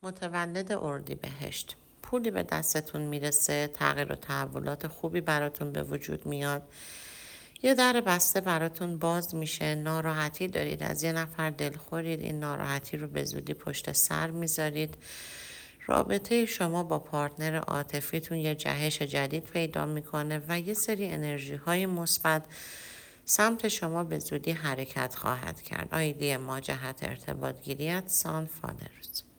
متولد اردیبهشت، پولی به دستتون میرسه، تغییر و تحولات خوبی براتون به وجود میاد، یه در بسته براتون باز میشه، ناراحتی دارید، از یه نفر دلخورید، این ناراحتی رو به زودی پشت سر میذارید، رابطه شما با پارتنر عاطفیتون یه جهش جدید پیدا میکنه و یه سری انرژی های مثبت سمت شما به زودی حرکت خواهد کرد. آیدی ما جهت ارتباط گیریت سان فادرز.